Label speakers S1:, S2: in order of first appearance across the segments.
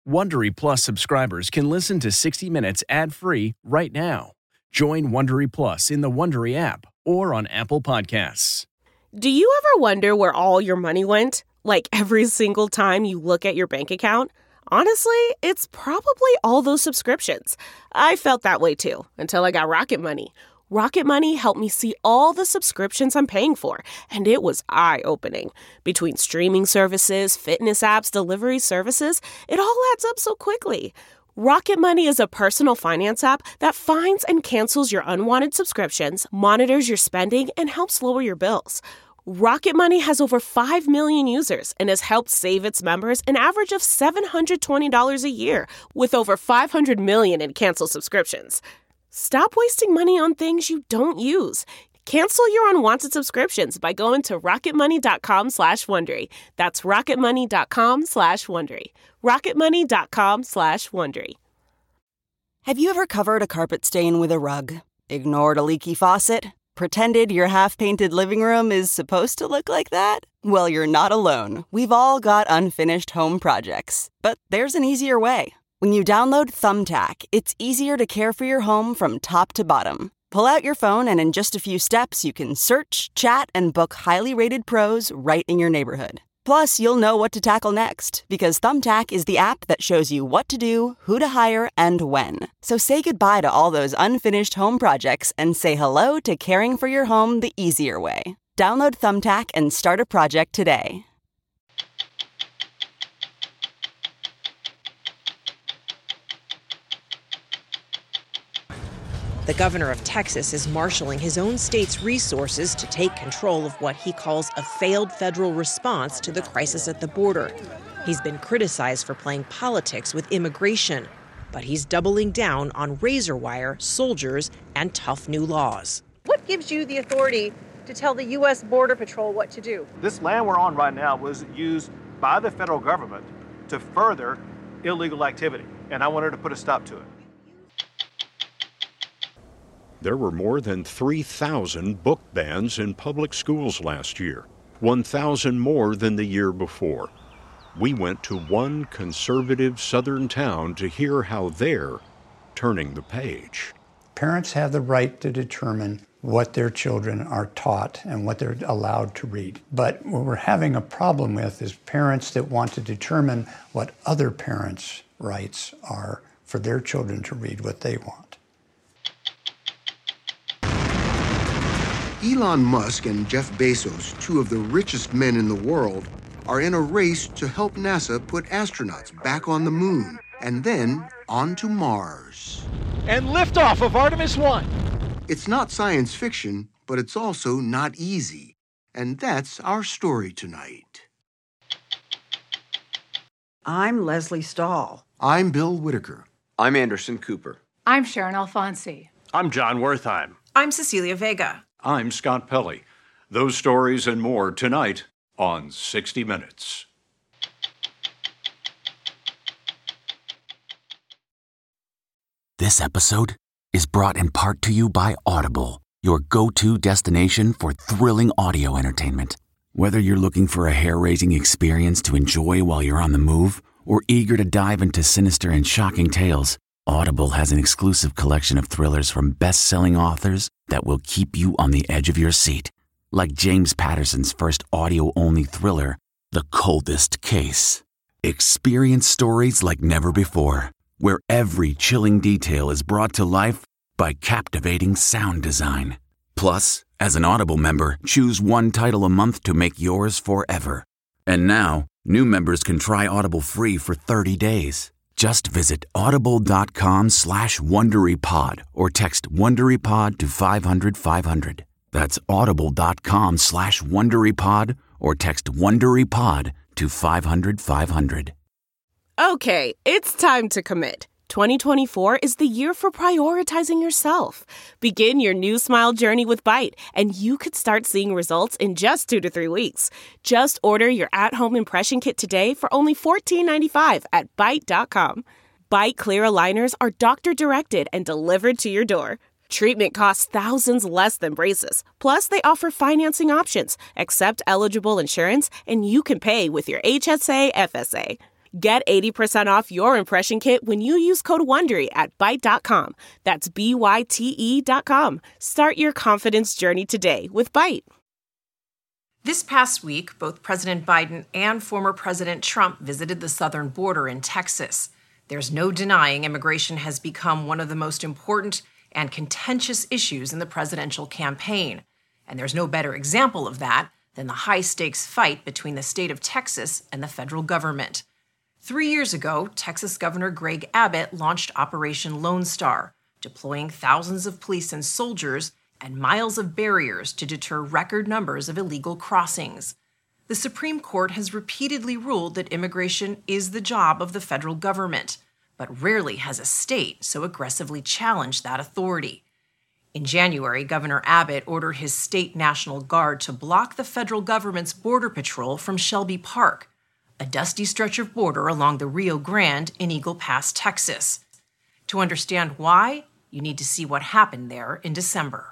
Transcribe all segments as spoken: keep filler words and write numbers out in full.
S1: Wondery Plus subscribers can listen to sixty minutes ad-free right now. Join Wondery Plus in the Wondery app or on Apple Podcasts.
S2: Do you ever wonder where all your money went? Like every single time you look at your bank account? Honestly, it's probably all those subscriptions. I felt that way too, until I got Rocket Money. Rocket Money helped me see all the subscriptions I'm paying for, and it was eye-opening. Between streaming services, fitness apps, delivery services, it all adds up so quickly. Rocket Money is a personal finance app that finds and cancels your unwanted subscriptions, monitors your spending, and helps lower your bills. Rocket Money has over five million users and has helped save its members an average of seven hundred twenty dollars a year, with over five hundred million in canceled subscriptions. Stop wasting money on things you don't use. Cancel your unwanted subscriptions by going to rocketmoney.com slash Wondery. That's rocketmoney.com slash Wondery. rocketmoney.com slash Wondery.
S3: Have you ever covered a carpet stain with a rug? Ignored a leaky faucet? Pretended your half-painted living room is supposed to look like that? Well, you're not alone. We've all got unfinished home projects. But there's an easier way. When you download Thumbtack, it's easier to care for your home from top to bottom. Pull out your phone and in just a few steps, you can search, chat, and book highly rated pros right in your neighborhood. Plus, you'll know what to tackle next, because Thumbtack is the app that shows you what to do, who to hire, and when. So say goodbye to all those unfinished home projects and say hello to caring for your home the easier way. Download Thumbtack and start a project today.
S4: The governor of Texas is marshaling his own state's resources to take control of what he calls a failed federal response to the crisis at the border. He's been criticized for playing politics with immigration, but he's doubling down on razor wire, soldiers, and tough new laws.
S5: What gives you the authority to tell the U S Border Patrol what to do?
S6: This land we're on right now was used by the federal government to further illegal activity, and I wanted to put a stop to it.
S7: There were more than three thousand book bans in public schools last year, one thousand more than the year before. We went to one conservative southern town to hear how they're turning the page.
S8: Parents have the right to determine what their children are taught and what they're allowed to read. But what we're having a problem with is parents that want to determine what other parents' rights are for their children to read what they want.
S9: Elon Musk and Jeff Bezos, two of the richest men in the world, are in a race to help NASA put astronauts back on the moon and then onto Mars.
S6: And liftoff of Artemis one.
S9: It's not science fiction, but it's also not easy. And that's our story tonight.
S10: I'm Leslie Stahl.
S9: I'm Bill Whitaker.
S11: I'm Anderson Cooper.
S12: I'm Sharon Alfonsi.
S13: I'm John Wertheim.
S14: I'm Cecilia Vega.
S7: I'm Scott Pelley. Those stories and more tonight on sixty minutes.
S15: This episode is brought in part to you by Audible, your go-to destination for thrilling audio entertainment. Whether you're looking for a hair-raising experience to enjoy while you're on the move or eager to dive into sinister and shocking tales, Audible has an exclusive collection of thrillers from best-selling authors that will keep you on the edge of your seat. Like James Patterson's first audio-only thriller, The Coldest Case. Experience stories like never before, where every chilling detail is brought to life by captivating sound design. Plus, as an Audible member, choose one title a month to make yours forever. And now, new members can try Audible free for thirty days. Just visit audible.com slash WonderyPod or text WonderyPod to five hundred five hundred. That's audible.com slash WonderyPod or text WonderyPod to five hundred five hundred.
S2: Okay, it's time to commit. twenty twenty-four is the year for prioritizing yourself. Begin your new smile journey with Byte, and you could start seeing results in just two to three weeks. Just order your at-home impression kit today for only fourteen ninety-five at byte dot com. Byte clear aligners are doctor-directed and delivered to your door. Treatment costs thousands less than braces. Plus, they offer financing options, accept eligible insurance, and you can pay with your H S A F S A. Get eighty percent off your impression kit when you use code WONDERY at Byte dot com. That's B Y T E dot com. Start your confidence journey today with Byte.
S4: This past week, both President Biden and former President Trump visited the southern border in Texas. There's no denying immigration has become one of the most important and contentious issues in the presidential campaign. And there's no better example of that than the high-stakes fight between the state of Texas and the federal government. Three years ago, Texas Governor Greg Abbott launched Operation Lone Star, deploying thousands of police and soldiers and miles of barriers to deter record numbers of illegal crossings. The Supreme Court has repeatedly ruled that immigration is the job of the federal government, but rarely has a state so aggressively challenged that authority. In January, Governor Abbott ordered his state National Guard to block the federal government's border patrol from Shelby Park, a dusty stretch of border along the Rio Grande in Eagle Pass, Texas. To understand why, you need to see what happened there in December.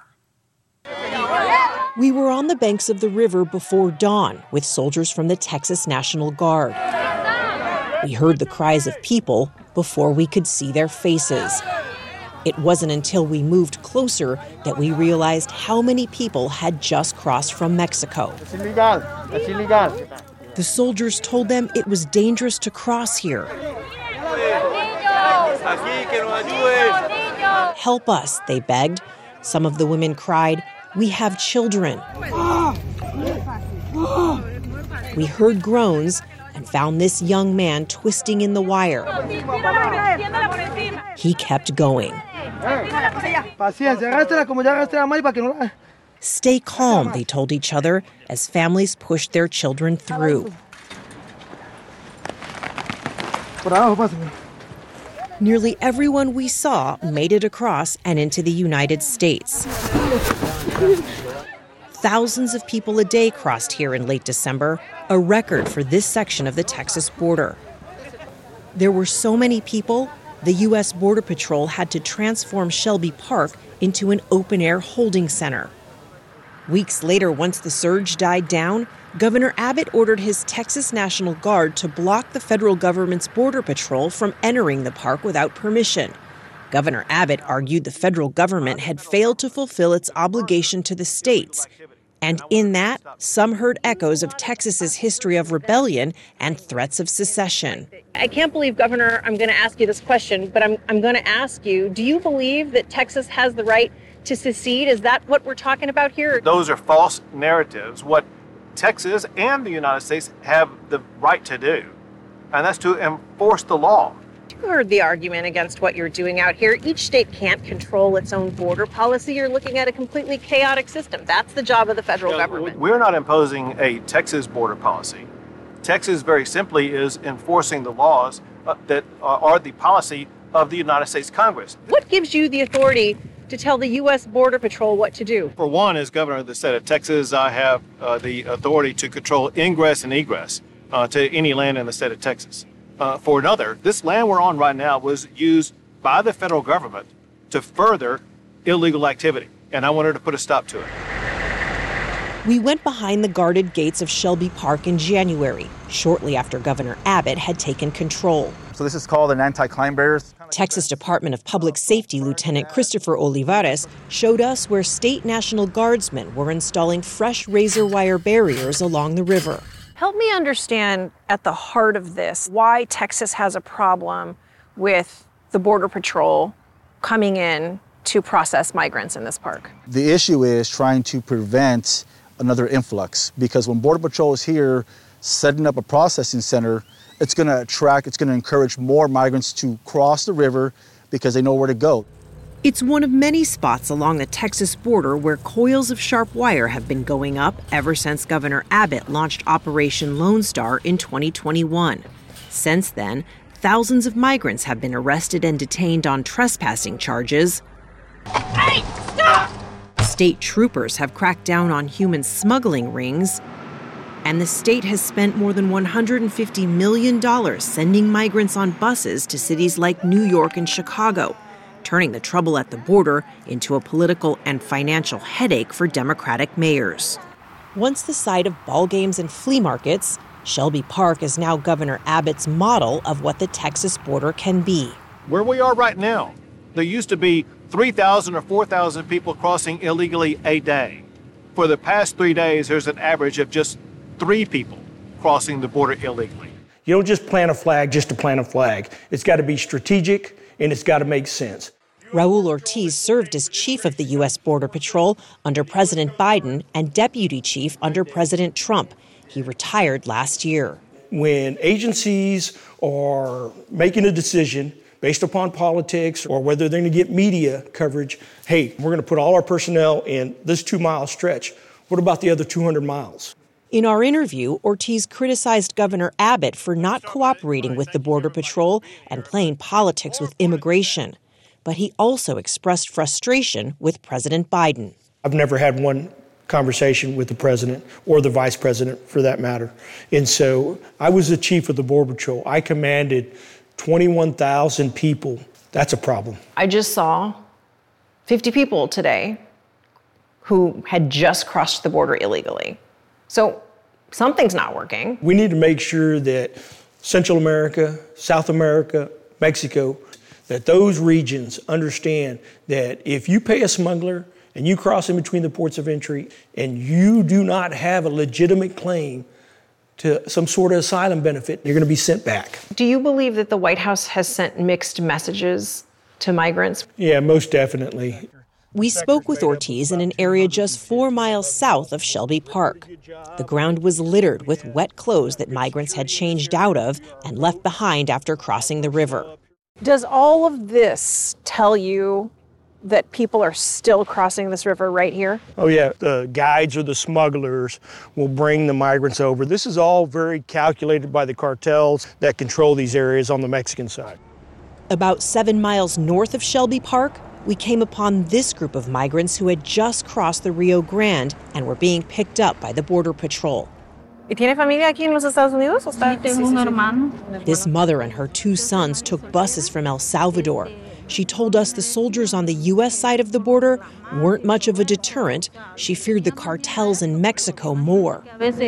S4: We were on the banks of the river before dawn with soldiers from the Texas National Guard. We heard the cries of people before we could see their faces. It wasn't until we moved closer that we realized how many people had just crossed from Mexico.
S11: It's illegal. It's illegal.
S4: The soldiers told them it was dangerous to cross here. Help us, they begged. Some of the women cried, "We have children." We heard groans and found this young man twisting in the wire. He kept going. Stay calm, they told each other as families pushed their children through. Nearly everyone we saw made it across and into the United States. Thousands of people a day crossed here in late December, a record for this section of the Texas border. There were so many people, the U S Border Patrol had to transform Shelby Park into an open-air holding center. Weeks later, once the surge died down, Governor Abbott ordered his Texas National Guard to block the federal government's border patrol from entering the park without permission. Governor Abbott argued the federal government had failed to fulfill its obligation to the states. And in that, some heard echoes of Texas's history of rebellion and threats of secession.
S5: I can't believe, Governor, I'm going to ask you this question, but I'm, I'm going to ask you, do you believe that Texas has the right to secede? Is that what we're talking about here?
S6: Those are false narratives. What Texas and the United States have the right to do, and that's to enforce the law.
S5: You heard the argument against what you're doing out here. Each state can't control its own border policy. You're looking at a completely chaotic system. That's the job of the federal
S6: no,
S5: government.
S6: We're not imposing a Texas border policy. Texas very simply is enforcing the laws uh, that are the policy of the United States Congress.
S5: What gives you the authority to tell the U S Border Patrol what to do?
S6: For one, as governor of the state of Texas, I have uh, the authority to control ingress and egress uh, to any land in the state of Texas. Uh, for another, this land we're on right now was used by the federal government to further illegal activity, and I wanted to put a stop to it.
S4: We went behind the guarded gates of Shelby Park in January, shortly after Governor Abbott had taken control.
S11: So this is called an anti-climb barriers.
S4: Texas Department of Public Safety Lieutenant Christopher Olivares showed us where state National Guardsmen were installing fresh razor wire barriers along the river.
S5: Help me understand at the heart of this why Texas has a problem with the Border Patrol coming in to process migrants in this park.
S11: The issue is trying to prevent another influx, because when Border Patrol is here setting up a processing center, it's going to attract, it's going to encourage more migrants to cross the river because they know where to go.
S4: It's one of many spots along the Texas border where coils of sharp wire have been going up ever since Governor Abbott launched Operation Lone Star in twenty twenty-one. Since then, thousands of migrants have been arrested and detained on trespassing charges.
S13: Hey, stop!
S4: State troopers have cracked down on human smuggling rings. And the state has spent more than one hundred fifty million dollars sending migrants on buses to cities like New York and Chicago, turning the trouble at the border into a political and financial headache for Democratic mayors. Once the site of ball games and flea markets, Shelby Park is now Governor Abbott's model of what the Texas border can be.
S6: Where we are right now, there used to be three thousand or four thousand people crossing illegally a day. For the past three days, there's an average of just three people crossing the border illegally.
S14: You don't just plant a flag just to plant a flag. It's got to be strategic and it's got to make sense.
S4: Raul Ortiz served as chief of the U S Border Patrol under President Biden and deputy chief under President Trump. He retired last year.
S14: When agencies are making a decision based upon politics or whether they're going to get media coverage, hey, we're going to put all our personnel in this two-mile stretch. What about the other two hundred miles?
S4: In our interview, Ortiz criticized Governor Abbott for not cooperating with the Border Patrol and playing politics with immigration. But he also expressed frustration with President Biden.
S14: I've never had one conversation with the president or the vice president for that matter. And so I was the chief of the Border Patrol. I commanded twenty-one thousand people. That's a problem.
S5: I just saw fifty people today who had just crossed the border illegally. So something's not working.
S14: We need to make sure that Central America, South America, Mexico, that those regions understand that if you pay a smuggler and you cross in between the ports of entry and you do not have a legitimate claim to some sort of asylum benefit, you're going to be sent back.
S5: Do you believe that the White House has sent mixed messages to migrants?
S14: Yeah, most definitely.
S4: We spoke with Ortiz in an area just four miles south of Shelby Park. The ground was littered with wet clothes that migrants had changed out of and left behind after crossing the river.
S5: Does all of this tell you that people are still crossing this river right here?
S14: Oh, yeah. The guides or the smugglers will bring the migrants over. This is all very calculated by the cartels that control these areas on the Mexican side.
S4: About seven miles north of Shelby Park, we came upon this group of migrants who had just crossed the Rio Grande and were being picked up by the Border Patrol.
S5: ¿Y tiene familia aquí en los Estados Unidos? ¿O está?
S12: Sí, tengo un hermano.
S4: This mother and her two sons took buses from El Salvador. She told us the soldiers on the U S side of the border weren't much of a deterrent. She feared the cartels in Mexico more.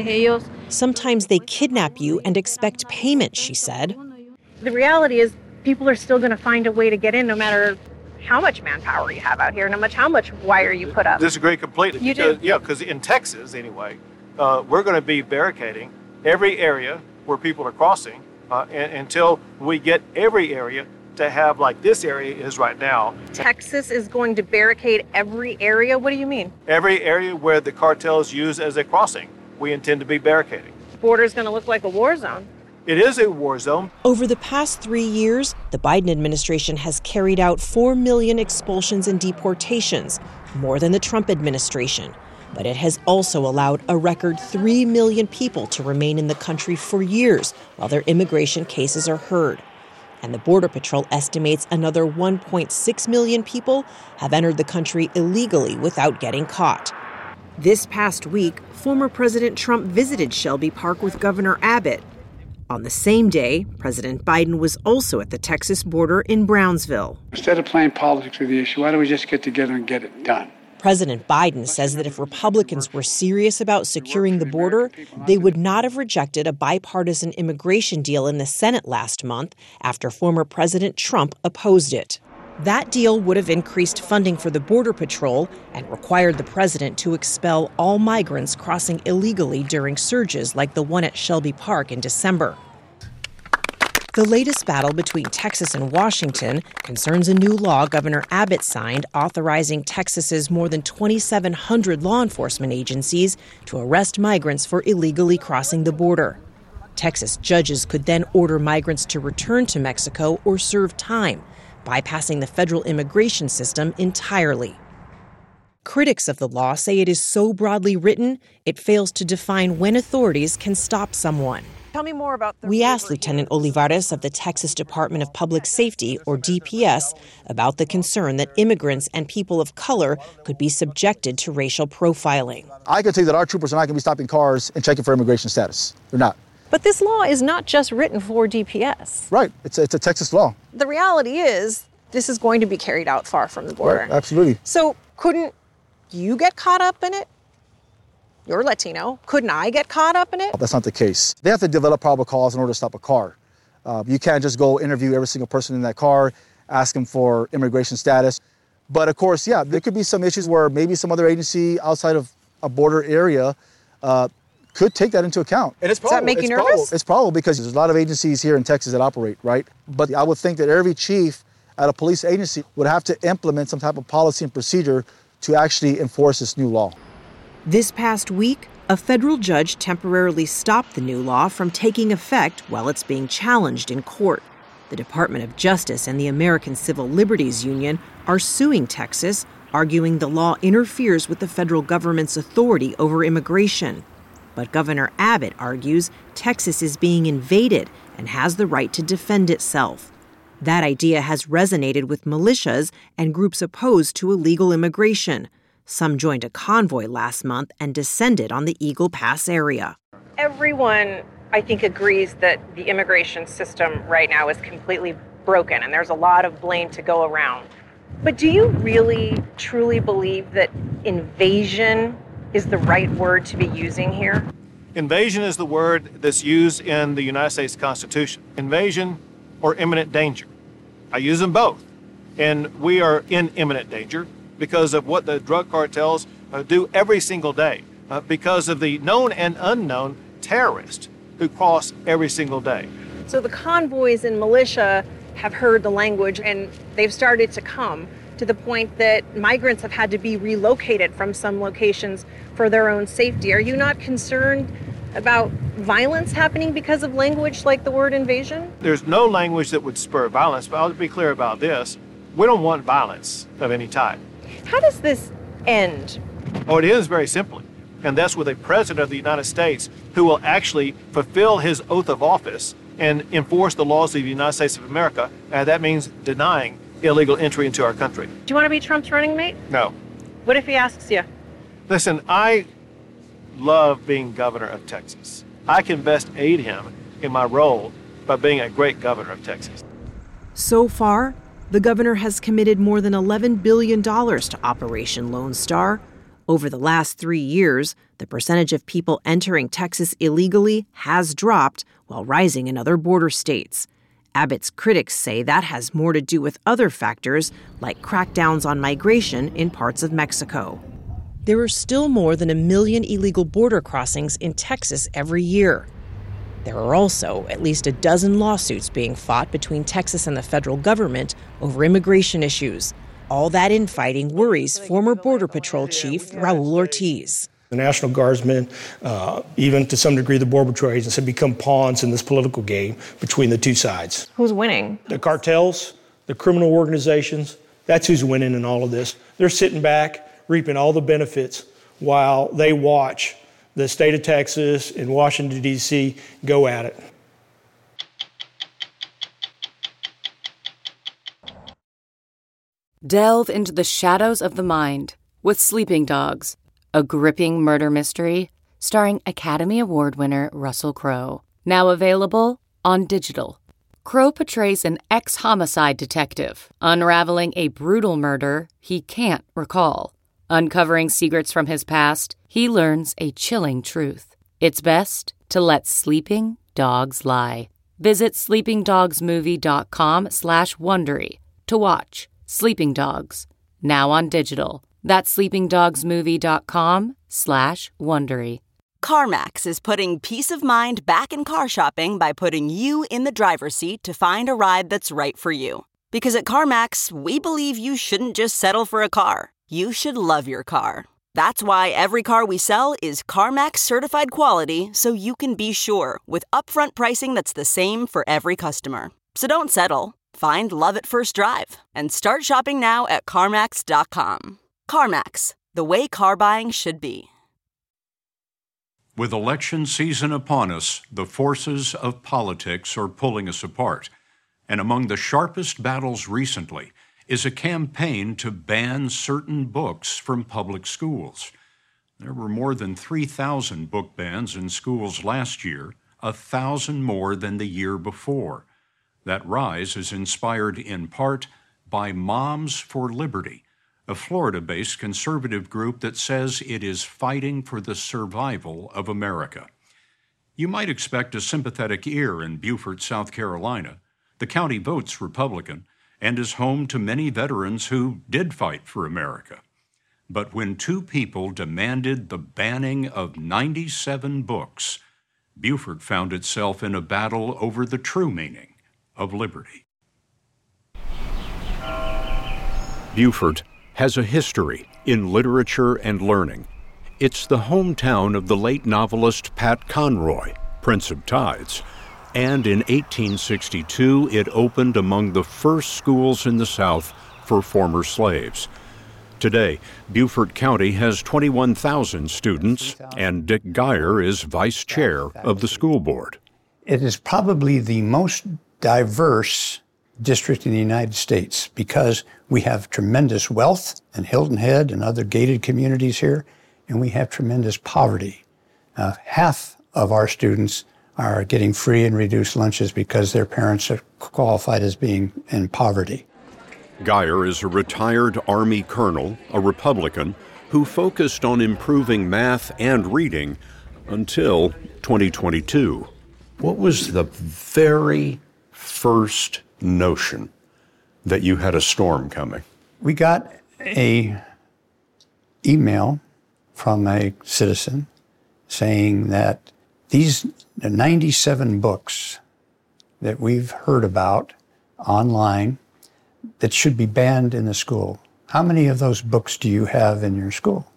S4: Sometimes they kidnap you and expect payment, she said.
S5: The reality is people are still going to find a way to get in no matter how much manpower you have out here, no matter how much wire you put up.
S6: Disagree completely.
S5: You
S6: because,
S5: do?
S6: Yeah, because in Texas, anyway, uh, we're going to be barricading every area where people are crossing uh, and, until we get every area to have like this area is right now.
S5: Texas is going to barricade every area? What do you mean?
S6: Every area where the cartels use as a crossing, we intend to be barricading.
S5: The border's going to look like a war zone.
S6: It is a war zone.
S4: Over the past three years, the Biden administration has carried out four million expulsions and deportations, more than the Trump administration. But it has also allowed a record three million people to remain in the country for years while their immigration cases are heard. And the Border Patrol estimates another one point six million people have entered the country illegally without getting caught. This past week, former President Trump visited Shelby Park with Governor Abbott. On the same day, President Biden was also at the Texas border in Brownsville.
S16: Instead of playing politics with the issue, why don't we just get together and get it done?
S4: President Biden says that if Republicans were serious about securing the border, they would not have rejected a bipartisan immigration deal in the Senate last month after former President Trump opposed it. That deal would have increased funding for the Border Patrol and required the president to expel all migrants crossing illegally during surges like the one at Shelby Park in December. The latest battle between Texas and Washington concerns a new law Governor Abbott signed authorizing Texas's more than twenty-seven hundred law enforcement agencies to arrest migrants for illegally crossing the border. Texas judges could then order migrants to return to Mexico or serve time, bypassing the federal immigration system entirely. Critics of the law say it is so broadly written, it fails to define when authorities can stop someone.
S5: Tell me more about the
S4: We asked Lieutenant Olivares of the Texas Department of Public Safety, or D P S, about the concern that immigrants and people of color could be subjected to racial profiling.
S11: I can tell you that our troopers are not going to be stopping cars and checking for immigration status. They're not.
S5: But this law is not just written for D P S.
S11: Right. It's a, it's a Texas law.
S5: The reality is this is going to be carried out far from the border.
S11: Right. Absolutely.
S5: So couldn't you get caught up in it? You're Latino. Couldn't I get caught up in it?
S11: That's not the case. They have to develop probable cause in order to stop a car. Uh, you can't just go interview every single person in that car, ask them for immigration status. But of course, yeah, there could be some issues where maybe some other agency outside of a border area uh, could take that into account. And it's
S5: probable. Does that make you
S11: it's
S5: nervous?
S11: Probable. It's probable because there's a lot of agencies here in Texas that operate, right? But I would think that every chief at a police agency would have to implement some type of policy and procedure to actually enforce this new law.
S4: This past week, a federal judge temporarily stopped the new law from taking effect while it's being challenged in court. The Department of Justice and the American Civil Liberties Union are suing Texas, arguing the law interferes with the federal government's authority over immigration. But Governor Abbott argues Texas is being invaded and has the right to defend itself. That idea has resonated with militias and groups opposed to illegal immigration. Some joined a convoy last month and descended on the Eagle Pass area.
S5: Everyone, I think, agrees that the immigration system right now is completely broken, and there's a lot of blame to go around. But do you really, truly believe that invasion is the right word to be using here?
S6: Invasion is the word that's used in the United States Constitution. Invasion or imminent danger. I use them both. And we are in imminent danger because of what the drug cartels uh, do every single day, uh, because of the known and unknown terrorists who cross every single day.
S5: So the convoys and militia have heard the language and they've started to come to the point that migrants have had to be relocated from some locations for their own safety. Are you not concerned about violence happening because of language like the word invasion?
S6: There's no language that would spur violence, but I'll be clear about this. We don't want violence of any type.
S5: How does this end?
S6: Oh, it ends very simply. And that's with a president of the United States who will actually fulfill his oath of office and enforce the laws of the United States of America. And that means denying illegal entry into our country.
S5: Do you want to be Trump's running mate?
S6: No.
S5: What if he asks you?
S6: Listen, I love being governor of Texas. I can best aid him in my role by being a great governor of Texas.
S4: So far, the governor has committed more than eleven billion dollars to Operation Lone Star. Over the last three years, the percentage of people entering Texas illegally has dropped while rising in other border states. Abbott's critics say that has more to do with other factors like crackdowns on migration in parts of Mexico.
S17: There are still more than a million illegal border crossings in Texas every year. There are also at least a dozen lawsuits being fought between Texas and the federal government over immigration issues. All that infighting worries former Border Patrol Chief Raul Ortiz.
S14: The National Guardsmen, uh, even to some degree the Border Patrol agents, have become pawns in this political game between the two sides.
S5: Who's winning?
S14: The cartels, the criminal organizations, that's who's winning in all of this. They're sitting back, reaping all the benefits while they watch the state of Texas and Washington, D C go at it.
S18: Delve into the shadows of the mind with Sleeping Dogs, a gripping murder mystery starring Academy Award winner Russell Crowe. Now available on digital. Crowe portrays an ex-homicide detective unraveling a brutal murder he can't recall. Uncovering secrets from his past, he learns a chilling truth. It's best to let sleeping dogs lie. Visit sleepingdogsmovie.com slash Wondery to watch Sleeping Dogs, now on digital. That's sleepingdogsmovie.com slash Wondery.
S3: CarMax is putting peace of mind back in car shopping by putting you in the driver's seat to find a ride that's right for you. Because at CarMax, we believe you shouldn't just settle for a car. You should love your car. That's why every car we sell is CarMax certified quality, so you can be sure with upfront pricing that's the same for every customer. So don't settle. Find love at first drive and start shopping now at CarMax dot com. CarMax, the way car buying should be.
S7: With election season upon us, the forces of politics are pulling us apart. And among the sharpest battles recently is a campaign to ban certain books from public schools. There were more than three thousand book bans in schools last year, a thousand more than the year before. That rise is inspired in part by Moms for Liberty, a Florida-based conservative group that says it is fighting for the survival of America. You might expect a sympathetic ear in Beaufort, South Carolina. The county votes Republican and is home to many veterans who did fight for America. But when two people demanded the banning of ninety-seven books, Beaufort found itself in a battle over the true meaning of liberty. Beaufort has a history in literature and learning. It's the hometown of the late novelist Pat Conroy, Prince of Tides, and in eighteen sixty-two it opened among the first schools in the South for former slaves. Today, Beaufort County has twenty-one thousand students, and Dick Geyer is vice chair of the school board.
S8: It is probably the most diverse district in the United States because we have tremendous wealth in Hilton Head and other gated communities here, and we have tremendous poverty. Uh, half of our students are getting free and reduced lunches because their parents are qualified as being in poverty.
S7: Geyer is a retired Army colonel, a Republican, who focused on improving math and reading until twenty twenty-two. What was the very first notion that you had a storm coming?
S8: We got a email from a citizen saying that these ninety-seven books that we've heard about online that should be banned in the school. How many of those books do you have in your school?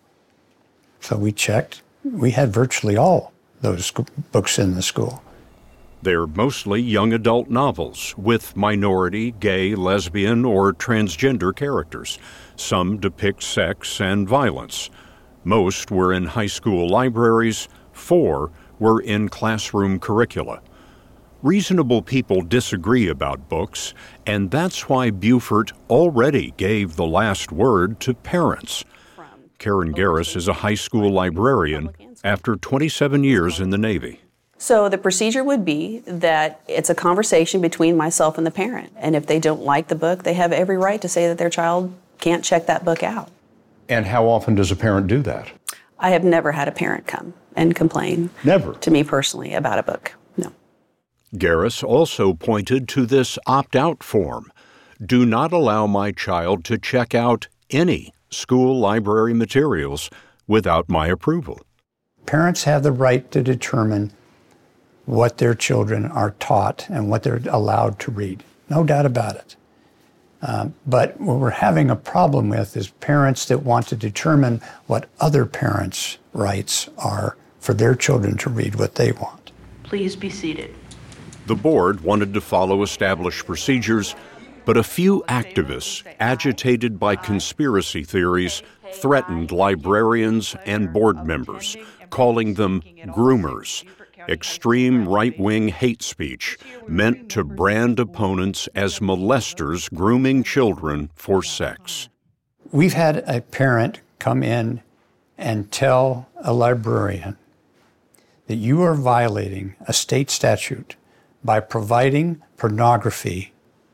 S8: So we checked. We had virtually all those books in the school.
S7: They're mostly young adult novels with minority, gay, lesbian, or transgender characters. Some depict sex and violence. Most were in high school libraries. Four were in classroom curricula. Reasonable people disagree about books, and that's why Beaufort already gave the last word to parents. Karen Garris is a high school librarian after twenty-seven years in the Navy.
S19: So the procedure would be that it's a conversation between myself and the parent, and if they don't like the book, they have every right to say that their child can't check that book out.
S7: And how often does a parent do that?
S19: I have never had a parent come and complain
S7: Never.
S19: to me personally about a book. No.
S7: Garris also pointed to this opt-out form. Do not allow my child to check out any school library materials without my approval.
S8: Parents have the right to determine what their children are taught and what they're allowed to read. No doubt about it. Uh, but what we're having a problem with is parents that want to determine what other parents' rights are for their children to read what they want.
S20: Please be seated.
S7: The board wanted to follow established procedures, but a few activists, agitated by conspiracy theories, threatened librarians and board members, calling them groomers, extreme right-wing hate speech meant to brand opponents as molesters grooming children for sex.
S8: We've had a parent come in and tell a librarian that you are violating a state statute by providing pornography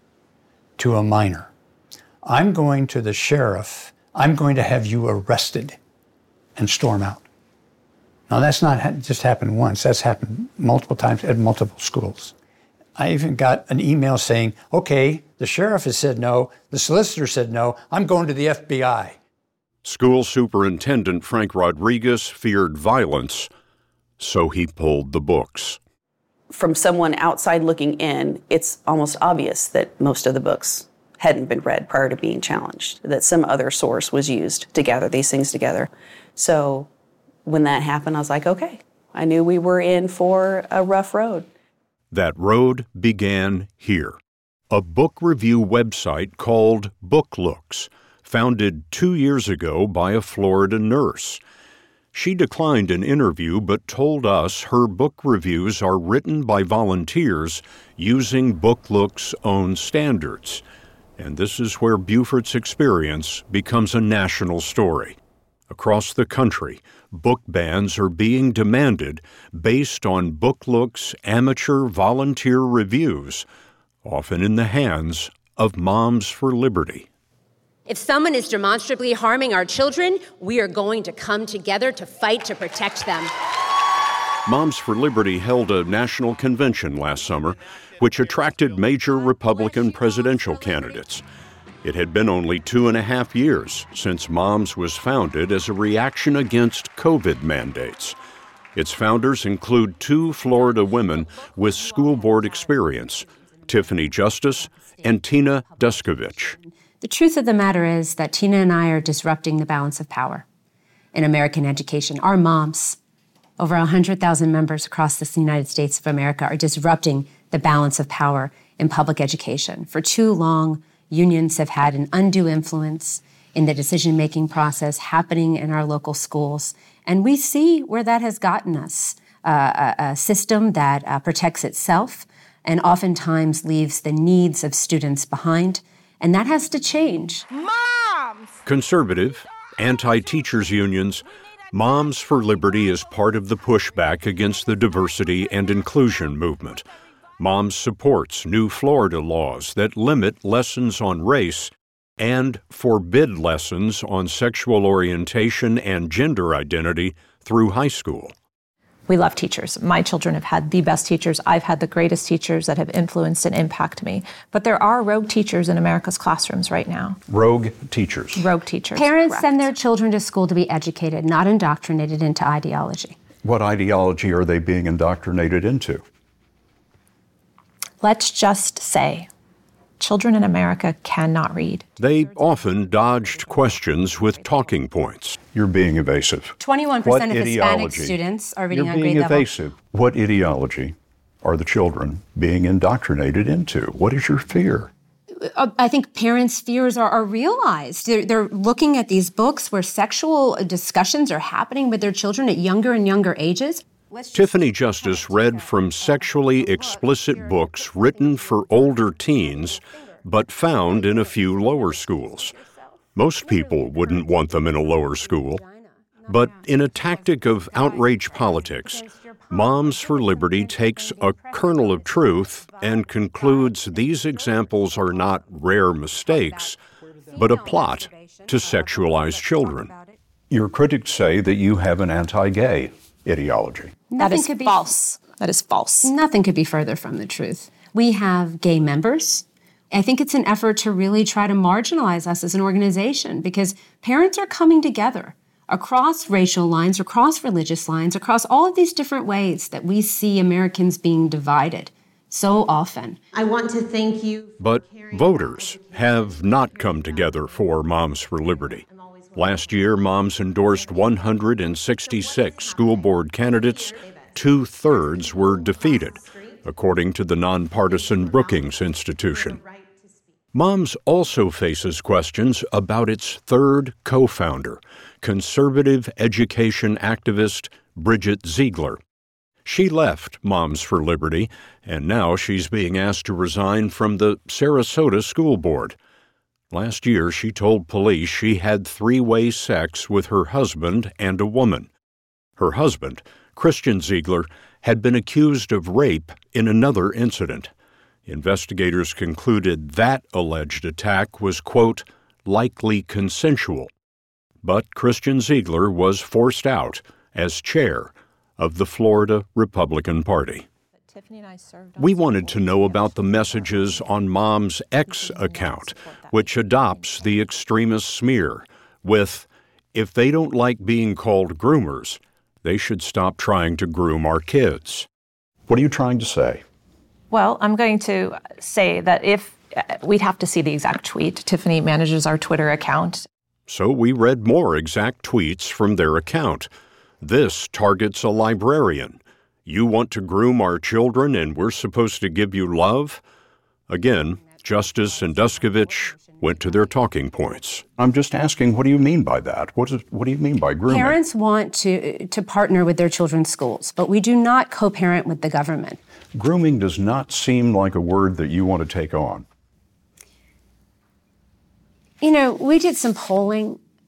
S8: to a minor. I'm going to the sheriff. I'm going to have you arrested and storm out. Now, that's not just happened once. That's happened multiple times at multiple schools. I even got an email saying, okay, the sheriff has said no, the solicitor said no, I'm going to the F B I.
S7: School Superintendent Frank Rodriguez feared violence, so he pulled the books.
S19: From someone outside looking in, it's almost obvious that most of the books hadn't been read prior to being challenged, that some other source was used to gather these things together. So when that happened, I was like, okay, I knew we were in for a rough road.
S7: That road began here, a book review website called BookLooks, founded two years ago by a Florida nurse. She declined an interview but told us her book reviews are written by volunteers using BookLooks' own standards. And this is where Beaufort's experience becomes a national story. Across the country, book bans are being demanded based on BookLooks' amateur volunteer reviews, often in the hands of Moms for Liberty.
S20: If someone is demonstrably harming our children, we are going to come together to fight to protect them.
S7: Moms for Liberty held a national convention last summer, which attracted major Republican presidential candidates. It had been only two and a half years since Moms was founded as a reaction against COVID mandates. Its founders include two Florida women with school board experience, Tiffany Justice and Tina Descovich.
S21: The truth of the matter is that Tina and I are disrupting the balance of power in American education. Our moms, over one hundred thousand members across the United States of America, are disrupting the balance of power in public education. For too long, unions have had an undue influence in the decision-making process happening in our local schools. And we see where that has gotten us, uh, a, a system that uh, protects itself and oftentimes leaves the needs of students behind. And that has to change.
S7: Moms! Conservative, anti-teachers unions, Moms for Liberty is part of the pushback against the diversity and inclusion movement. Moms supports new Florida laws that limit lessons on race and forbid lessons on sexual orientation and gender identity through high school.
S22: We love teachers. My children have had the best teachers. I've had the greatest teachers that have influenced and impacted me. But there are rogue teachers in America's classrooms right now.
S7: Rogue teachers.
S22: Rogue teachers.
S21: Parents
S22: correct.
S21: send their children to school to be educated, not indoctrinated into ideology.
S7: What ideology are they being indoctrinated into?
S22: Let's just say children in America cannot read.
S7: They often dodged questions with talking points. You're being evasive.
S21: twenty-one percent of Hispanic students are reading
S7: You're
S21: on grade
S7: being
S21: level.
S7: evasive. What ideology are the children being indoctrinated into? What is your fear?
S21: I think parents' fears are, are realized. They're, they're looking at these books where sexual discussions are happening with their children at younger and younger ages.
S7: Tiffany Justice read from sexually explicit books written for older teens, but found in a few lower schools. Most people wouldn't want them in a lower school. But in a tactic of outrage politics, Moms for Liberty takes a kernel of truth and concludes these examples are not rare mistakes, but a plot to sexualize children. Your critics say that you have an anti-gay ideology.
S22: That is
S21: could be
S22: false. That is false.
S21: Nothing could be further from the truth. We have gay members. I think it's an effort to really try to marginalize us as an organization because parents are coming together across racial lines, across religious lines, across all of these different ways that we see Americans being divided so often.
S20: I want to thank you.
S7: But voters have not come together for Moms for Liberty. Last year, Moms endorsed one hundred sixty-six school board candidates. Two-thirds were defeated, according to the nonpartisan Brookings Institution. Moms also faces questions about its third co-founder, conservative education activist Bridget Ziegler. She left Moms for Liberty, and now she's being asked to resign from the Sarasota School Board. Last year, she told police she had three-way sex with her husband and a woman. Her husband, Christian Ziegler, had been accused of rape in another incident. Investigators concluded that alleged attack was, quote, likely consensual. But Christian Ziegler was forced out as chair of the Florida Republican Party. We wanted to know about the messages on Mom's X account, which adopts the extremist smear with, if they don't like being called groomers, they should stop trying to groom our kids. What are you trying to say?
S22: Well, I'm going to say that if we'd have to see the exact tweet. Tiffany manages our Twitter account.
S7: So we read more exact tweets from their account. This targets a librarian. You want to groom our children and we're supposed to give you love? Again, Justice and Descovich went to their talking points. I'm just asking, what do you mean by that? What, is, what do you mean by grooming?
S21: Parents want to, to partner with their children's schools, but we do not co-parent with the government.
S7: Grooming does not seem like a word that you want to take on.
S21: You know, we did some polling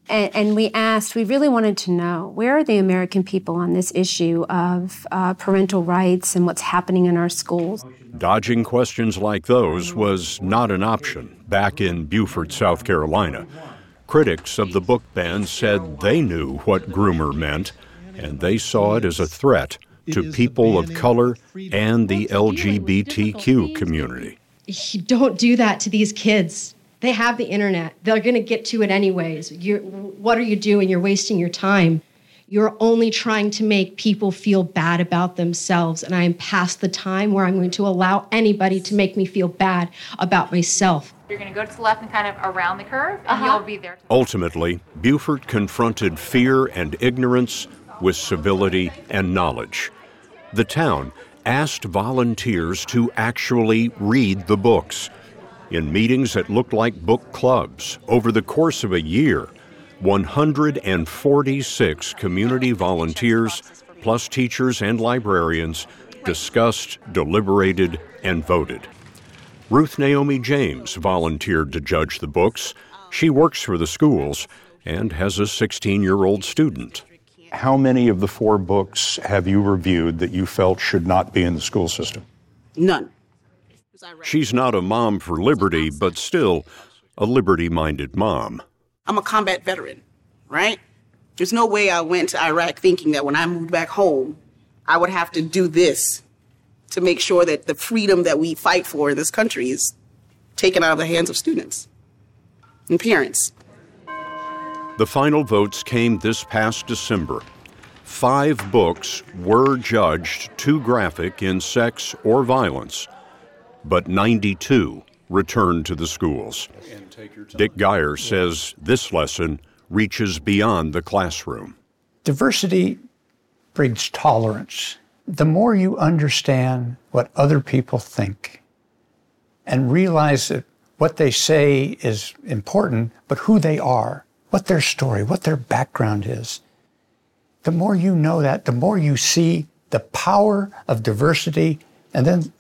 S21: And, and we asked, we really wanted to know, where are the American people on this issue of uh, parental rights and what's happening in our schools?
S7: Dodging questions like those was not an option back in Beaufort, South Carolina. Critics of the book ban said they knew what groomer meant, and they saw it as a threat to people of color and the L G B T Q community.
S1: You don't do that to these kids. They have the internet. They're going to get to it anyways. You're, what are you doing? You're wasting your time. You're only trying to make people feel bad about themselves, and I am past the time where I'm going to allow anybody to make me feel bad about myself.
S12: You're going to go to the left and kind of around the curve, and
S1: Uh-huh.
S12: you'll be there.
S7: Ultimately, Beaufort confronted fear and ignorance with civility and knowledge. The town asked volunteers to actually read the books. In meetings that looked like book clubs, over the course of a year, one hundred forty-six community volunteers, plus teachers and librarians, discussed, deliberated, and voted. Ruth Naomi James volunteered to judge the books. She works for the schools and has a sixteen-year-old student.
S10: How many of the four books have you reviewed that you felt should not be in the school system?
S23: None.
S7: She's not a mom for liberty, but still a liberty-minded mom.
S23: I'm a combat veteran, right? There's no way I went to Iraq thinking that when I moved back home, I would have to do this to make sure that the freedom that we fight for in this country is taken out of the hands of students and parents.
S7: The final votes came this past December. Five books were judged too graphic in sex or violence, but ninety-two returned to the schools. Dick Geyer says this lesson reaches beyond the classroom.
S8: Diversity breeds tolerance. The more you understand what other people think and realize that what they say is important, but who they are, what their story, what their background is, the more you know that, the more you see the power of diversity, and then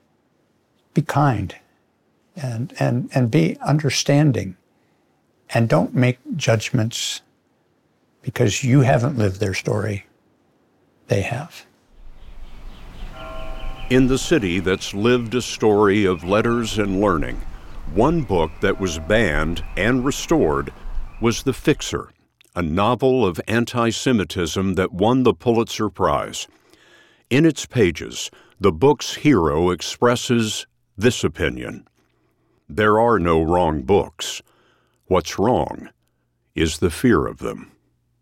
S8: be kind and, and, and be understanding. And don't make judgments because you haven't lived their story. They have.
S7: In the city that's lived a story of letters and learning, one book that was banned and restored was The Fixer, a novel of anti-Semitism that won the Pulitzer Prize. In its pages, the book's hero expresses this opinion: there are no wrong books. What's wrong is the fear of them.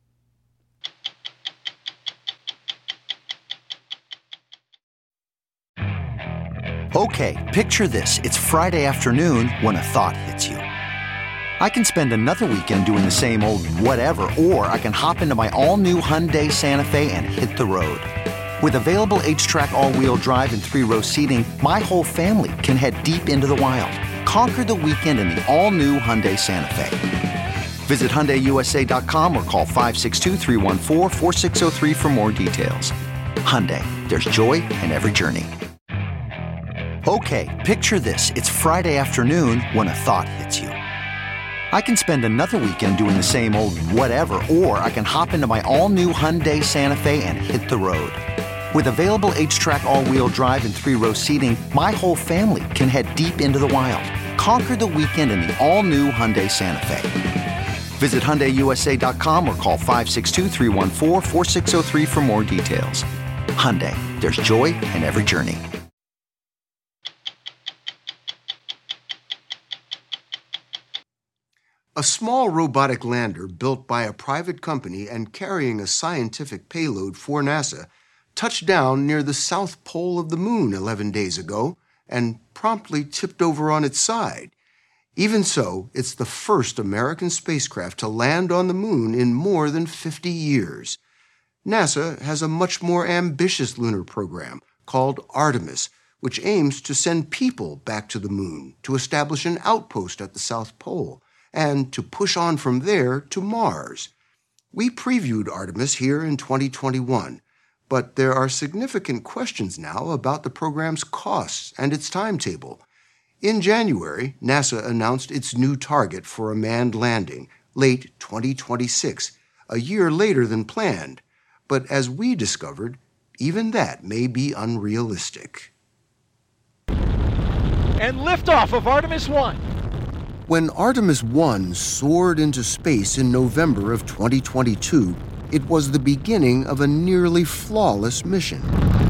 S24: Okay, picture this. It's Friday afternoon when a thought hits you. I can spend another weekend doing the same old whatever, or I can hop into my all-new Hyundai Santa Fe and hit the road. With available H-Track all-wheel drive and three-row seating, my whole family can head deep into the wild. Conquer the weekend in the all-new Hyundai Santa Fe. Visit Hyundai U S A dot com or call five six two, three one four, four six zero three for more details. Hyundai, there's joy in every journey. Okay, picture this. It's Friday afternoon when a thought hits you. I can spend another weekend doing the same old whatever, or I can hop into my all-new Hyundai Santa Fe and hit the road. With available H-Track all-wheel drive and three-row seating, my whole family can head deep into the wild. Conquer the weekend in the all-new Hyundai Santa Fe. Visit Hyundai U S A dot com or call five six two, three one four, four six zero three for more details. Hyundai, there's joy in every journey.
S9: A small robotic lander built by a private company and carrying a scientific payload for NASA touched down near the south pole of the moon eleven days ago and promptly tipped over on its side. Even so, it's the first American spacecraft to land on the moon in more than fifty years. NASA has a much more ambitious lunar program called Artemis, which aims to send people back to the moon to establish an outpost at the South Pole and to push on from there to Mars. We previewed Artemis here in twenty twenty-one, but there are significant questions now about the program's costs and its timetable. In January, NASA announced its new target for a manned landing, late twenty twenty-six, a year later than planned. But as we discovered, even that may be unrealistic.
S2: And liftoff of Artemis one.
S9: When Artemis one soared into space in November of twenty twenty-two, it was the beginning of a nearly flawless mission.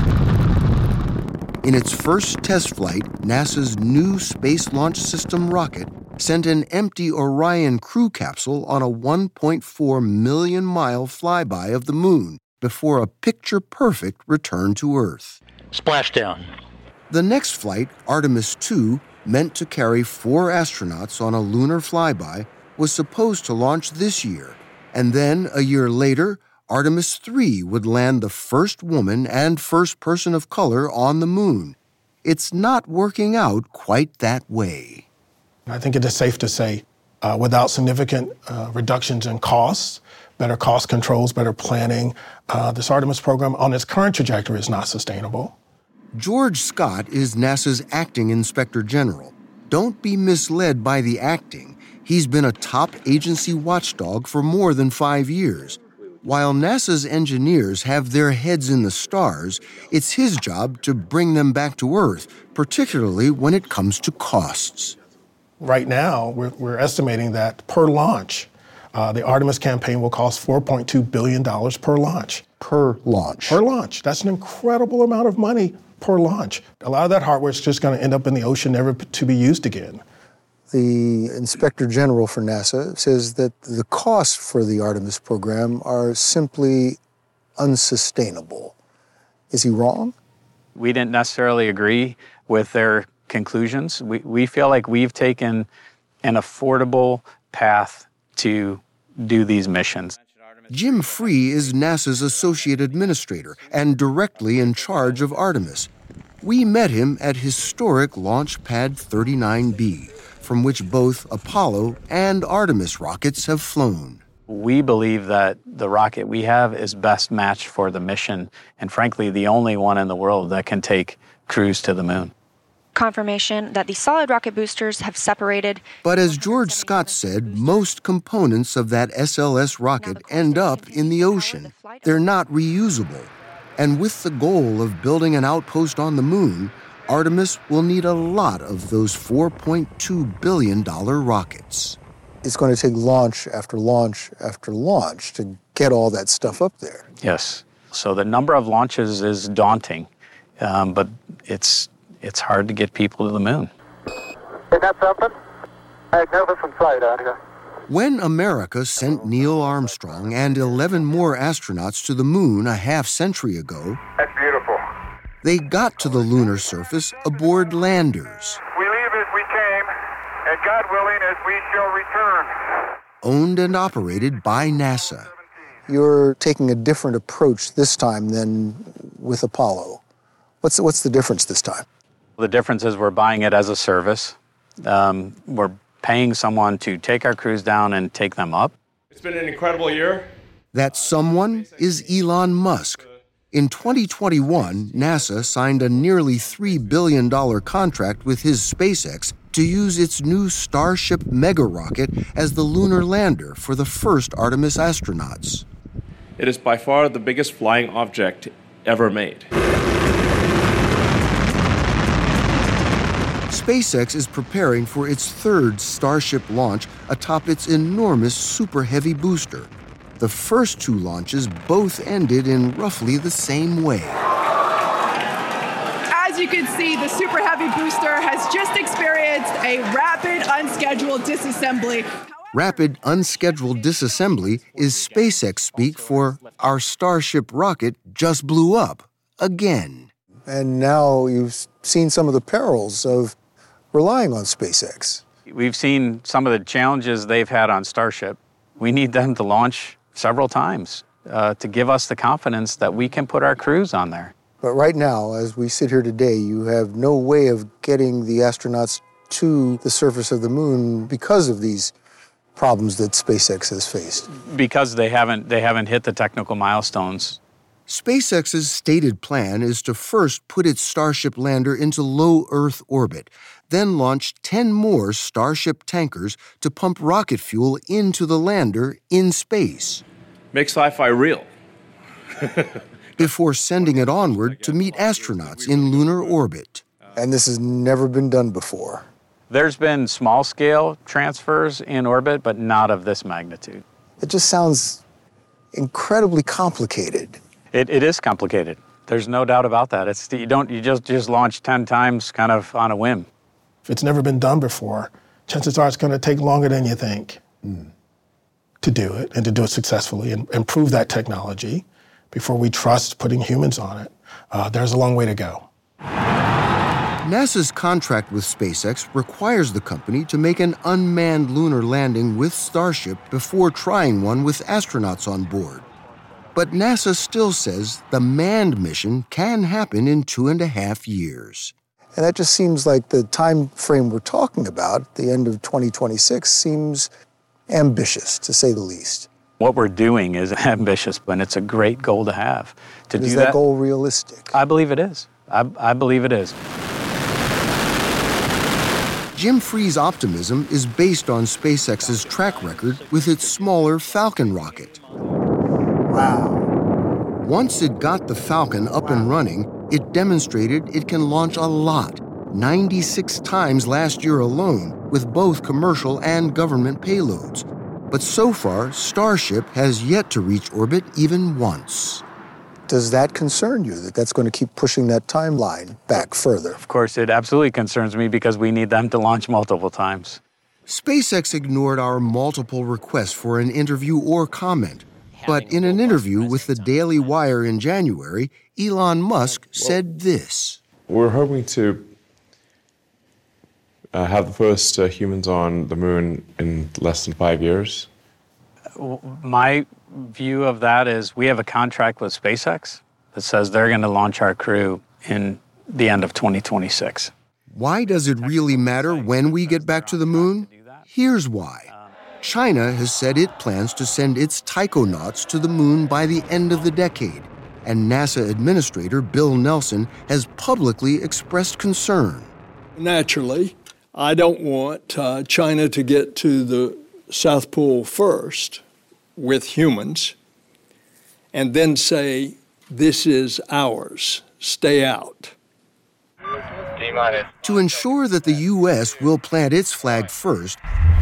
S9: In its first test flight, NASA's new Space Launch System rocket sent an empty Orion crew capsule on a one point four million mile flyby of the moon before a picture-perfect return to Earth.
S2: Splashdown.
S9: The next flight, Artemis two, meant to carry four astronauts on a lunar flyby, was supposed to launch this year. And then, a year later, Artemis three would land the first woman and first person of color on the moon. It's not working out quite that way.
S13: I think it is safe to say, uh, without significant uh, reductions in costs, better cost controls, better planning, uh, this Artemis program on its current trajectory is not sustainable.
S9: George Scott is NASA's acting inspector general. Don't be misled by the acting. He's been a top agency watchdog for more than five years. While NASA's engineers have their heads in the stars, it's his job to bring them back to Earth, particularly when it comes to costs.
S13: Right now, we're, we're estimating that per launch, uh, the Artemis campaign will cost four point two billion dollars per launch.
S9: Per launch?
S13: Per launch. That's an incredible amount of money per launch. A lot of that hardware is just going to end up in the ocean, never to be used again.
S15: The Inspector General for NASA says that the costs for the Artemis program are simply unsustainable. Is he wrong?
S16: We didn't necessarily agree with their conclusions. We, we feel like we've taken an affordable path to do these missions.
S9: Jim Free is NASA's associate administrator and directly in charge of Artemis. We met him at historic Launch Pad thirty-nine B, from which both Apollo and Artemis rockets have flown.
S16: We believe that the rocket we have is best matched for the mission, and frankly, the only one in the world that can take crews to the moon.
S25: Confirmation that the solid rocket boosters have separated.
S9: But as George Scott said, most components of that S L S rocket end up in the ocean. They're not reusable. And with the goal of building an outpost on the moon, Artemis will need a lot of those four point two billion dollars rockets.
S15: It's going to take launch after launch after launch to get all that stuff up there.
S16: Yes. So the number of launches is daunting, um, but it's it's hard to get people to the moon.
S26: You got something? Magnificent sight out here.
S9: When America sent Neil Armstrong and eleven more astronauts to the moon a half century ago,
S26: that's beautiful.
S9: They got to the lunar surface aboard landers.
S26: We leave as we came, and God willing, as we shall return.
S9: Owned and operated by NASA.
S15: You're taking a different approach this time than with Apollo. What's, what's the difference this time?
S16: The difference is we're buying it as a service. Um, we're paying someone to take our crews down and take them up.
S27: It's been an incredible year.
S9: That someone is Elon Musk. In twenty twenty-one, NASA signed a nearly three billion dollars contract with his SpaceX to use its new Starship mega rocket as the lunar lander for the first Artemis astronauts.
S27: It is by far the biggest flying object ever made.
S9: SpaceX is preparing for its third Starship launch atop its enormous Super Heavy booster. The first two launches both ended in roughly the same way.
S28: As you can see, the Super Heavy booster has just experienced a rapid, unscheduled disassembly.
S9: Rapid, unscheduled disassembly is SpaceX speak for our Starship rocket just blew up again.
S15: And now you've seen some of the perils of relying on SpaceX.
S16: We've seen some of the challenges they've had on Starship. We need them to launch several times uh, to give us the confidence that we can put our crews on there.
S15: But right now, as we sit here today, you have no way of getting the astronauts to the surface of the moon because of these problems that SpaceX has faced.
S16: Because they haven't they haven't hit the technical milestones
S9: SpaceX's stated plan is to first put its Starship lander into low Earth orbit, then launch ten more Starship tankers to pump rocket fuel into the lander in space.
S27: Make sci-fi real.
S9: Before sending it onward to meet astronauts in lunar orbit.
S15: And this has never been done before.
S16: There's been small-scale transfers in orbit, but not of this magnitude.
S15: It just sounds incredibly complicated.
S16: It, it is complicated. There's no doubt about that. It's you don't you just just launch ten times kind of on a whim.
S13: If it's never been done before, chances are it's going to take longer than you think mm. to do it and to do it successfully and improve that technology before we trust putting humans on it. Uh, there's a long way to go.
S9: NASA's contract with SpaceX requires the company to make an unmanned lunar landing with Starship before trying one with astronauts on board. But NASA still says the manned mission can happen in two and a half years.
S15: And that just seems like the time frame we're talking about, the end of twenty twenty-six, seems ambitious, to say the least.
S16: What we're doing is ambitious, but it's a great goal to have. To
S15: but
S16: do
S15: is that,
S16: that
S15: goal realistic?
S16: I believe it is. I, I believe it is.
S9: Jim Free's optimism is based on SpaceX's track record with its smaller Falcon rocket.
S15: Wow.
S9: Once it got the Falcon up and running, it demonstrated it can launch a lot, ninety-six times last year alone, with both commercial and government payloads. But so far, Starship has yet to reach orbit even once.
S15: Does that concern you, that that's going to keep pushing that timeline back further?
S16: Of course, it absolutely concerns me because we need them to launch multiple times.
S9: SpaceX ignored our multiple requests for an interview or comment. But in an interview with the Daily Wire in January, Elon Musk said this.
S3: We're hoping to uh, have the first uh, humans on the moon in less than five years.
S16: My view of that is we have a contract with SpaceX that says they're going to launch our crew in the end of twenty twenty-six.
S9: Why does it really matter when we get back to the moon? Here's why. China has said it plans to send its taikonauts to the moon by the end of the decade, and NASA Administrator Bill Nelson has publicly expressed concern.
S4: Naturally, I don't want uh, China to get to the South Pole first with humans and then say, this is ours, stay out.
S9: To ensure that the U S will plant its flag first,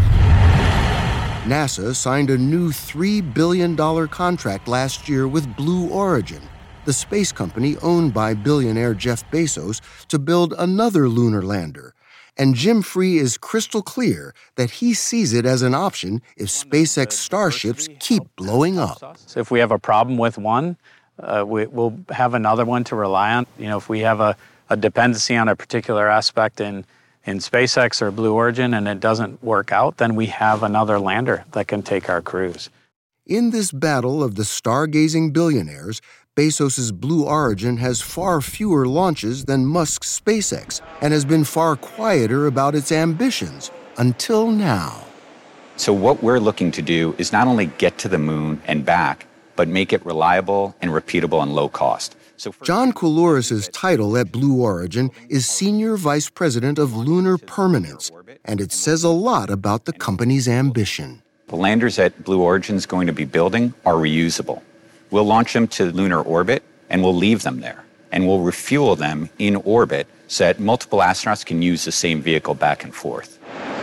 S9: NASA signed a new three billion dollars contract last year with Blue Origin, the space company owned by billionaire Jeff Bezos, to build another lunar lander. And Jim Free is crystal clear that he sees it as an option if SpaceX Starships keep blowing up.
S16: If we have a problem with one, uh, we, we'll have another one to rely on. You know, if we have a, a dependency on a particular aspect in in SpaceX or Blue Origin and it doesn't work out, then we have another lander that can take our crews.
S9: In this battle of the stargazing billionaires, Bezos' Blue Origin has far fewer launches than Musk's SpaceX and has been far quieter about its ambitions until now.
S5: So what we're looking to do is not only get to the moon and back, but make it reliable and repeatable and low cost. So
S9: John Coulouris's title at Blue Origin is Senior Vice President of Lunar Permanence, and it says a lot about the company's ambition.
S5: The landers that Blue Origin is going to be building are reusable. We'll launch them to lunar orbit, and we'll leave them there. And we'll refuel them in orbit so that multiple astronauts can use the same vehicle back and forth.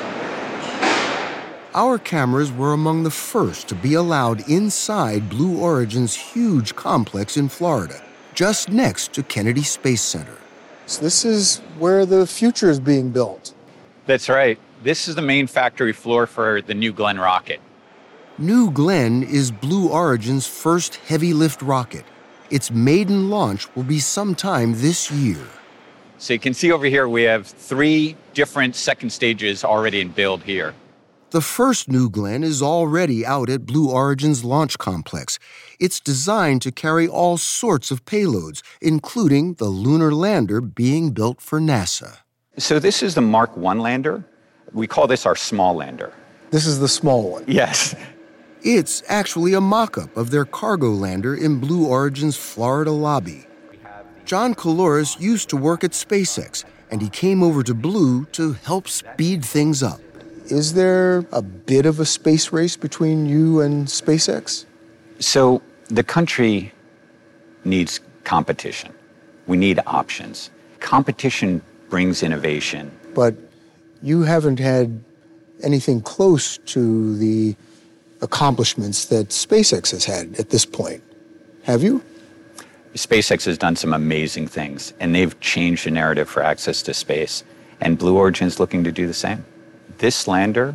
S9: Our cameras were among the first to be allowed inside Blue Origin's huge complex in Florida, just next to Kennedy Space Center.
S15: So this is where the future is being built.
S5: That's right. This is the main factory floor for the New Glenn rocket.
S9: New Glenn is Blue Origin's first heavy lift rocket. Its maiden launch will be sometime this year.
S5: So you can see over here we have three different second stages already in build here.
S9: The first New Glenn is already out at Blue Origin's launch complex. It's designed to carry all sorts of payloads, including the lunar lander being built for NASA.
S5: So this is the Mark one lander. We call this our small lander.
S15: This is the small one?
S5: Yes.
S9: It's actually a mock-up of their cargo lander in Blue Origin's Florida lobby. John Coulouris used to work at SpaceX, and he came over to Blue to help speed things up.
S15: Is there a bit of a space race between you and SpaceX?
S5: So the country needs competition. We need options. Competition brings innovation.
S15: But you haven't had anything close to the accomplishments that SpaceX has had at this point, have you?
S5: SpaceX has done some amazing things, and they've changed the narrative for access to space, and Blue Origin is looking to do the same. This lander,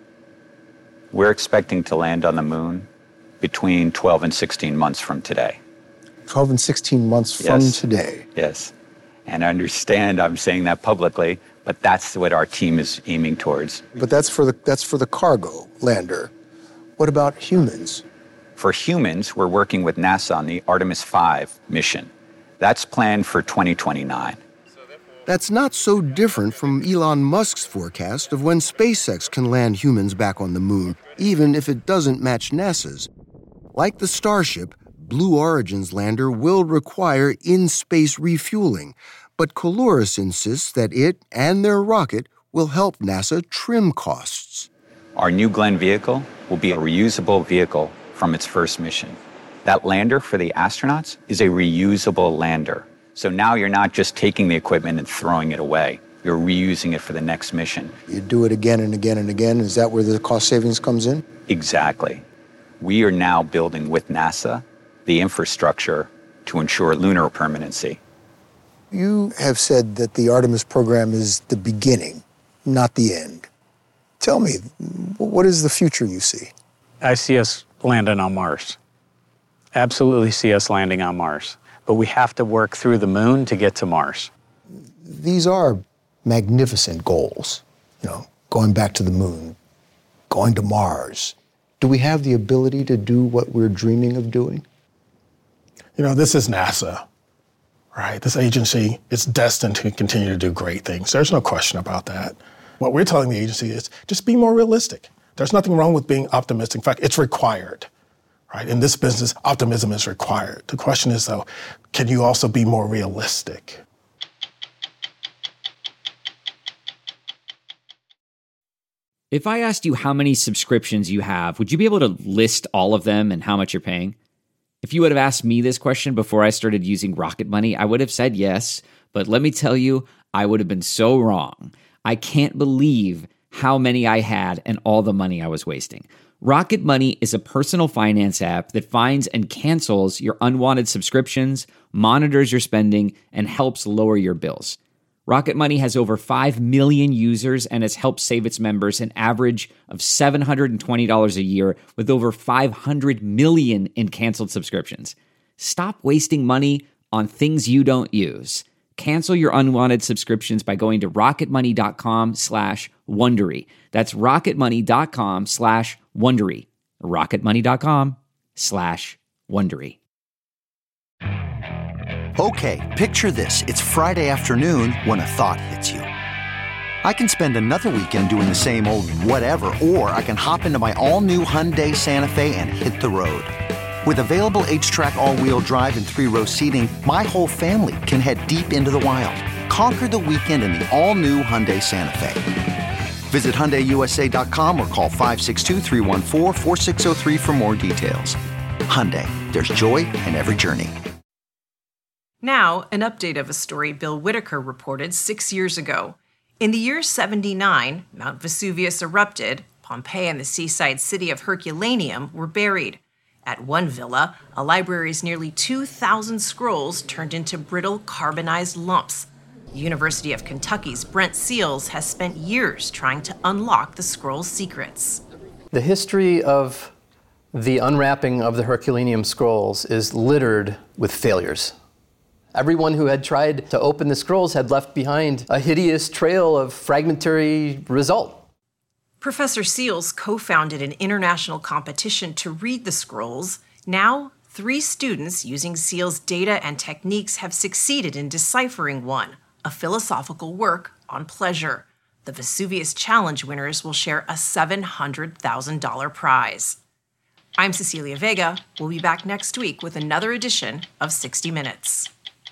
S5: we're expecting to land on the moon between twelve and sixteen months from today.
S15: twelve and sixteen months from
S5: Yes.
S15: today.
S5: Yes. And I understand I'm saying that publicly, but that's what our team is aiming towards.
S15: But that's for the that's for the cargo lander. What about humans?
S5: For humans, we're working with NASA on the Artemis five mission. That's planned for twenty twenty-nine.
S9: That's not so different from Elon Musk's forecast of when SpaceX can land humans back on the moon, even if it doesn't match NASA's. Like the Starship, Blue Origin's lander will require in-space refueling, but Coulouris insists that it and their rocket will help NASA trim costs.
S5: Our New Glenn vehicle will be a reusable vehicle from its first mission. That lander for the astronauts is a reusable lander. So now you're not just taking the equipment and throwing it away. You're reusing it for the next mission.
S15: You do it again and again and again. Is that where the cost savings comes in?
S5: Exactly. We are now building with NASA the infrastructure to ensure lunar permanency.
S15: You have said that the Artemis program is the beginning, not the end. Tell me, what is the future you see?
S16: I see us landing on Mars. Absolutely see us landing on Mars. But we have to work through the moon to get to Mars.
S15: These are magnificent goals, you know, going back to the moon, going to Mars. Do we have the ability to do what we're dreaming of doing?
S13: You know, this is NASA, right? This agency is destined to continue to do great things. There's no question about that. What we're telling the agency is just be more realistic. There's nothing wrong with being optimistic. In fact, it's required, right? In this business, optimism is required. The question is, though, can you also be more realistic?
S6: If I asked you how many subscriptions you have, would you be able to list all of them and how much you're paying? If you would have asked me this question before I started using Rocket Money, I would have said yes, but let me tell you, I would have been so wrong. I can't believe how many I had and all the money I was wasting. Rocket Money is a personal finance app that finds and cancels your unwanted subscriptions, monitors your spending, and helps lower your bills. Rocket Money has over five million users and has helped save its members an average of seven hundred twenty dollars a year with over five hundred million in canceled subscriptions. Stop wasting money on things you don't use. Cancel your unwanted subscriptions by going to rocketmoney.com slash Wondery. That's rocketmoney.com slash Wondery. rocketmoney.com slash Wondery.
S24: Okay, picture this. It's Friday afternoon when a thought hits you. I can spend another weekend doing the same old whatever, or I can hop into my all-new Hyundai Santa Fe and hit the road. With available H-Track all-wheel drive and three-row seating, my whole family can head deep into the wild. Conquer the weekend in the all-new Hyundai Santa Fe. Visit Hyundai U S A dot com or call five six two, three one four, four six zero three for more details. Hyundai, there's joy in every journey.
S11: Now, an update of a story Bill Whitaker reported six years ago. In the year seventy-nine, Mount Vesuvius erupted. Pompeii and the seaside city of Herculaneum were buried. At one villa, a library's nearly two thousand scrolls turned into brittle carbonized lumps. The University of Kentucky's Brent Seals has spent years trying to unlock the scrolls' secrets.
S14: The history of the unwrapping of the Herculaneum scrolls is littered with failures. Everyone who had tried to open the scrolls had left behind a hideous trail of fragmentary result.
S11: Professor Seals co-founded an international competition to read the scrolls. Now, three students using Seals' data and techniques have succeeded in deciphering one, a philosophical work on pleasure. The Vesuvius Challenge winners will share a seven hundred thousand dollars prize. I'm Cecilia Vega. We'll be back next week with another edition of sixty minutes.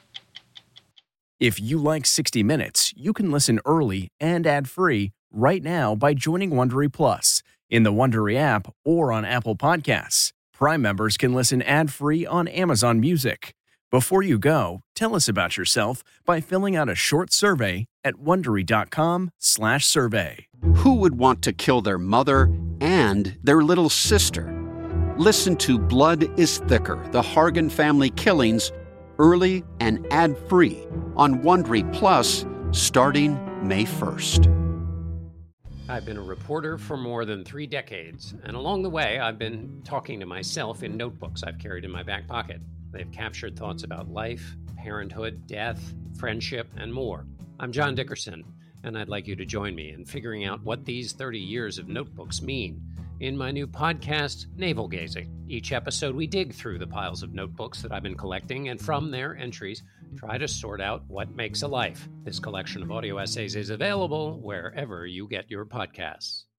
S1: If you like sixty minutes, you can listen early and ad-free right now by joining Wondery Plus in the Wondery app or on Apple Podcasts. Prime members can listen ad-free on Amazon Music. Before you go, tell us about yourself by filling out a short survey at Wondery.com slash survey.
S12: Who would want to kill their mother and their little sister? Listen to Blood is Thicker, the Hargan family killings, early and ad-free on Wondery Plus starting May first.
S17: I've been a reporter for more than three decades, and along the way, I've been talking to myself in notebooks I've carried in my back pocket. They've captured thoughts about life, parenthood, death, friendship, and more. I'm John Dickerson, and I'd like you to join me in figuring out what these thirty years of notebooks mean in my new podcast, Navel Gazing. Each episode, we dig through the piles of notebooks that I've been collecting, and from their entries, try to sort out what makes a life. This collection of audio essays is available wherever you get your podcasts.